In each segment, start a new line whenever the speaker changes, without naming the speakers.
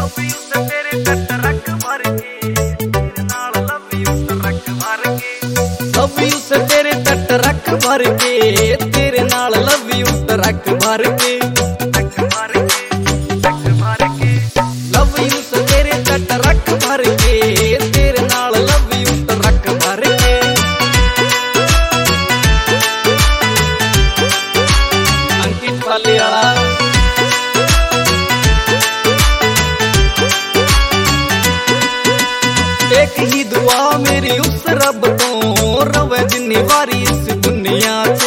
तेरे टरक भर के तेरे नाल लव यू ट्रक भर के लव यू तेरे टरक भर के तेरे नाल लव यू ट्रक भर के अंकित फालियाला एक ही दुआ मेरी उस रब तो रवे जिन्नी वारी इस दुनिया से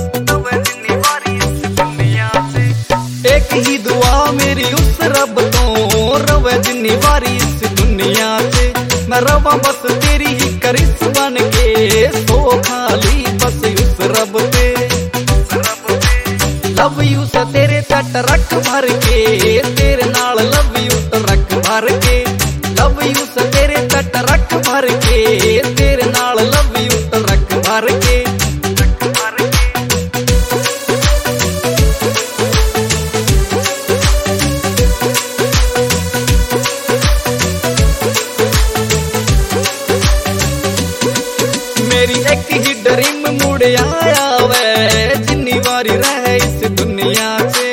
एक ही दुआ मेरी उस रब तो रवे जिन्नी वारी इस दुनिया से मैं रवा बस तेरी ही करिस बन के सो खाली बस उस रब पे लव यू से तेरे टरक भर के तेरे नाल लव यू ट्रक भर के लव यू से तेरे टरक भर के तेरे नाल लव यू ट्रक भर के मेरी एक ही ड्रीम मुड़ आया वे जिन्नी वारी रह इस दुनिया से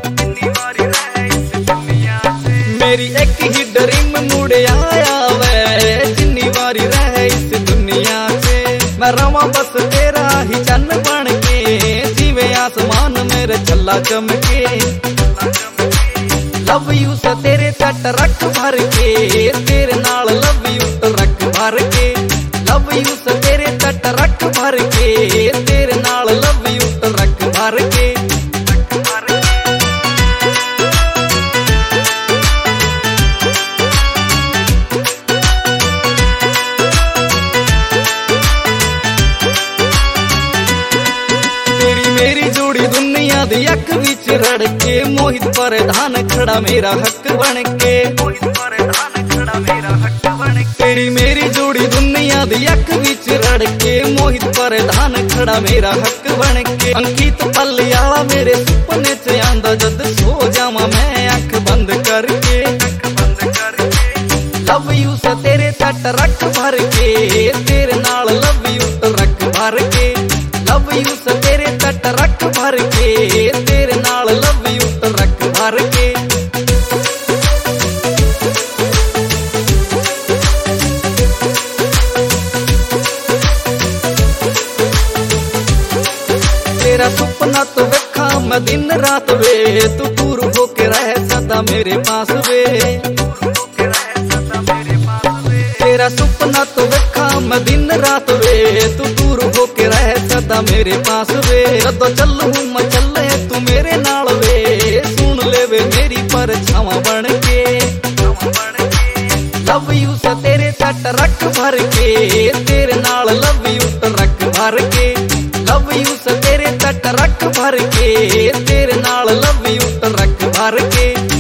मेरी एक ही ड्रीम मुड़ आया वे जिन्नी वारी रह इस दुनिया से मैं रवा बस तेरा ही चन्न बन के जीवे आसमान मेरे छल्ला चमके लव यू से तेरे टरक भर के तेरे नाल लव यू ट्रक भर के लव यू से तेरे टरक भर के तेरे नाल लव यू ट्रक भर के मेरी जोड़ी दुनिया दी अख विच रड़ के मोहित प्रधान खड़ा मेरा हक बन के तेरी मेरी जोड़ी दुनिया दी अख विच रड़ के मोहित प्रधान खड़ा मेरा हक बन के अंकित फालियाला मेरे सुपने च आंदा जद सो जावा मैं अख बंद करके लव यू से तेरे टरक भर के तेरे नाल लव यू ट्रक भर के लव यू से तेरे टरक भर के तेरे नाल लव यू ट्रक भर के तेरा सुपना तो देखा मैं दिन रात वे तू दूर होके रह सदा मेरे पास वे तेरा सुपना तो देखा मैं दिन रात वे तू दूर होके रह सदा मेरे पास वे जदों चलूं मैं चले तू मेरे नाल वे सुन ले वे मेरी परछावां बन के लव यू से तेरे टरक भर के तेरे नाल लव यू ट्रक भर के लव यू से तेरे टरक भर के तेरे नाल लव यू ट्रक भर के